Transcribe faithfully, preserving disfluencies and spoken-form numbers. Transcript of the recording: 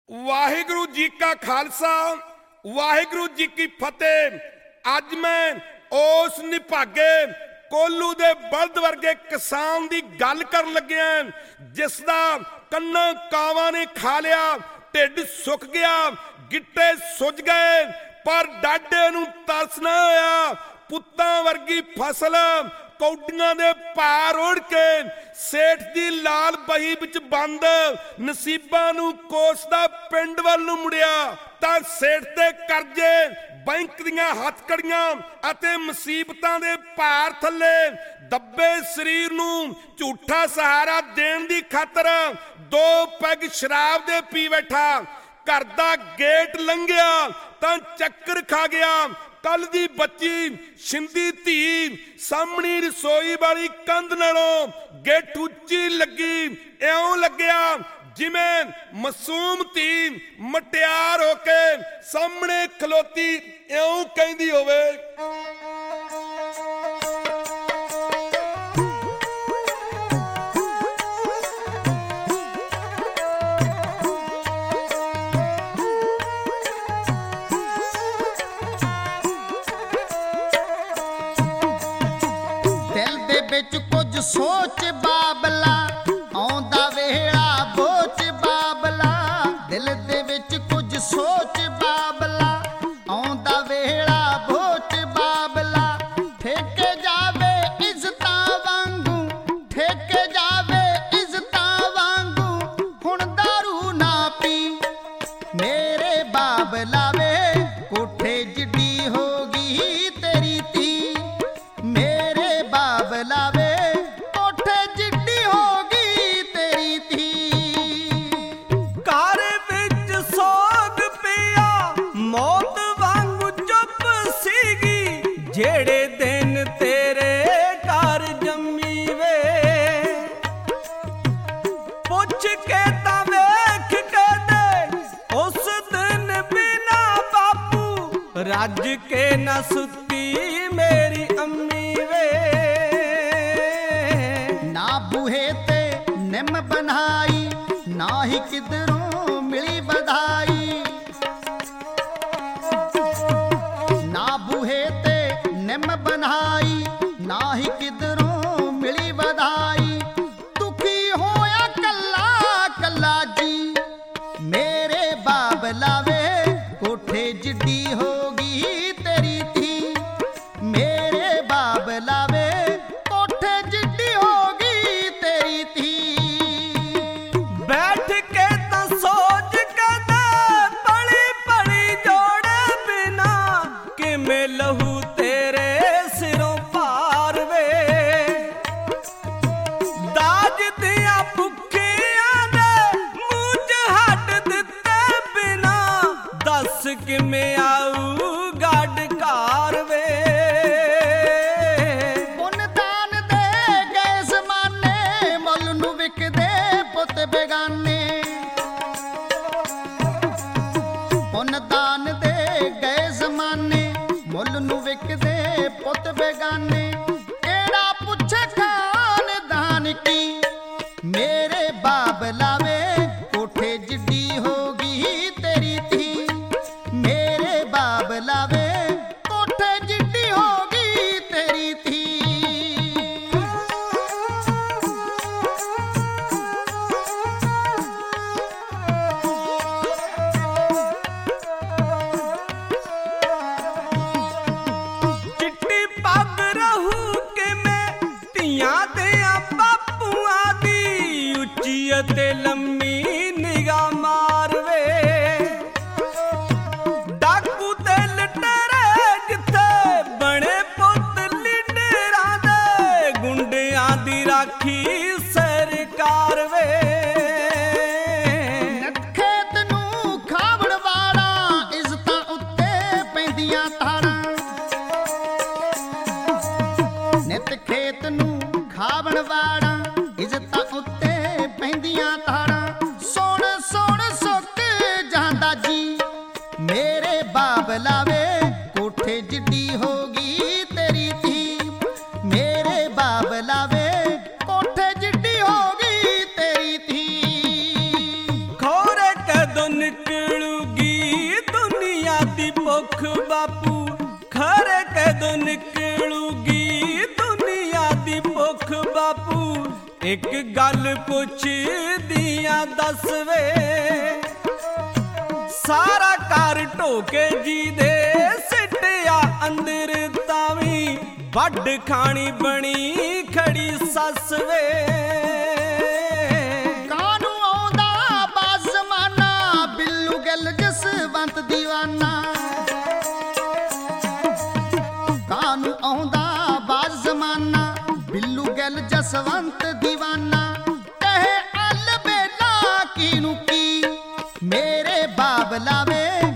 वाहिगुरु जी का खालसा वाहिगुरु जी की फतेह। अज मैं उस निभागे कोलू दे बलद वर्गे किसान दी गल कर लग्या जिसदा कन्ना कावां ने खा लिया, ढिड सुक गया, गिट्टे सुज गए पर डाडे नूं तरस ना होया। पुत्तां वर्गी फसल कौडियां दे पार उड़ के सेठ दी लाल बही विच बंद नसीबां नूं कोसदा पिंड वल नूं मुड़िया तां सेठ दे करजे बैंक दीआं हथकड़ियां अते मुसीबतां दे भार थल्ले दब्बे शरीर नूं झूठा सहारा देण दी खातर दो पैग शराब दे पी बैठा। घर दा गेट लंघिया तां चक्कर खा गया। कल दी बच्ची शिंदी धी सामनी रसोई वाली कंध नालों गेट उच्ची लगी, इउं लग्या जिवें मासूम धी मटियार होके सामने खलोती इउं कहंदी होवे। कुछ सोच बाबला आउंदा वेड़ा बोच बाबला, दिल दे विच कुछ सोच बाबला आउंदा वेड़ा बोच बाबला। ठेके जावे इज्जतां वांगू, ठेके जावे इज्जतां वांगू, हुण दारू ना पी मेरे बाबला वे कोठे जिड्डी होगी तेरी थी। मेरे बाबला वे जेड़े दिन तेरे घर जम्मी वे पुछ के तां वेख के दे उस दिन बिना बापू रज के न सुती मेरी अम्मी वे। ना बूहे ते निम बनाई ना ही किधरों मिली बधाई, ना बूहे ते निम बनाई ना ही किधरों मिली बधाई। दुखी होया कल्ला कल्ला जी मेरे बाबला वे कोठे जिड्डी होगी तेरी थी। मेरे बाबला वे कोठे जिड्डी होगी तेरी थी। बैठ के तां सोच के दे पड़ी पड़ी जोड़े बिना किमें लहू तेरे सिरों पार वे। दाज दिया भुखियां दे मूंह च हट दिते बिना दस किमें आऊ गढ़ कार वे। पुन दान दे गए जमाने मुल नूं विकदे पुत बेगाने। पुन दान दे गए जमाने मुल नूं विकदे पुत बेगाने। केड़ा पुछे खानदान की मेरे बाबला वे कोठे जिड्डी होगी तेरी थी। मेरे ਕਦੋਂ ਨਿਕਲੂਗੀ ਦੁਨੀਆ ਦੀ ਭੁੱਖ ਬਾਪੂ, ਖਰੇ ਕਦੋਂ ਨਿਕਲੂਗੀ ਦੁਨੀਆ ਦੀ ਭੁੱਖ ਬਾਪੂ। ਇੱਕ ਗੱਲ ਪੁੱਛਦੀਆਂ ਦੱਸ ਵੇ, ਸਾਰਾ ਘਰ ਢੋਕੇ ਜੀ ਦੇ ਸਿੱਟਿਆ ਅੰਦਰ ਤਾਵੀਂ ਵੱਢ ਖਾਣੀ ਬਣੀ ਖੜੀ ਸੱਸ ਵੇ। ਕਾਨੂੰ ਆਉਂਦਾ ਬਾਜ਼ ਜ਼ਮਾਨਾ, ਬਿੱਲੂ ਗਿੱਲ ਜਸਵੰਤ ਦੀਵਾਨਾ। ਕਾਨੂੰ ਆਉਂਦਾ ਬਾਜ਼ ਜ਼ਮਾਨਾ, ਬਿੱਲੂ ਗਿੱਲ ਜਸਵੰਤ ਦੀਵਾਨਾ। ਕਹੇ ਅਲ ਬੇਲਾ ਕਿਨੂੰ ਕੀ ਮੇਰੇ ਬਾਬਲਾ ਵੇ